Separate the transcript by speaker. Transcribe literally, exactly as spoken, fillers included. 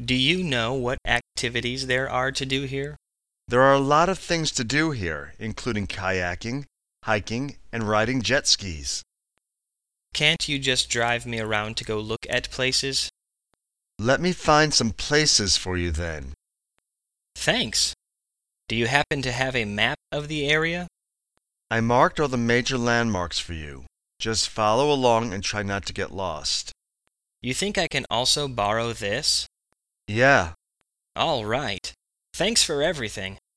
Speaker 1: Do you know what activities there are to do here?
Speaker 2: There are a lot of things to do here, including kayaking, hiking, and riding jet skis.
Speaker 1: Can't you just drive me around to go look at places?
Speaker 2: Let me find some places for you then.
Speaker 1: Thanks. Do you happen to have a map of the area?
Speaker 2: I marked all the major landmarks for you. Just follow along and try not to get lost.
Speaker 1: You think I can also borrow this?
Speaker 2: Yeah,
Speaker 1: All right. Thanks for everything.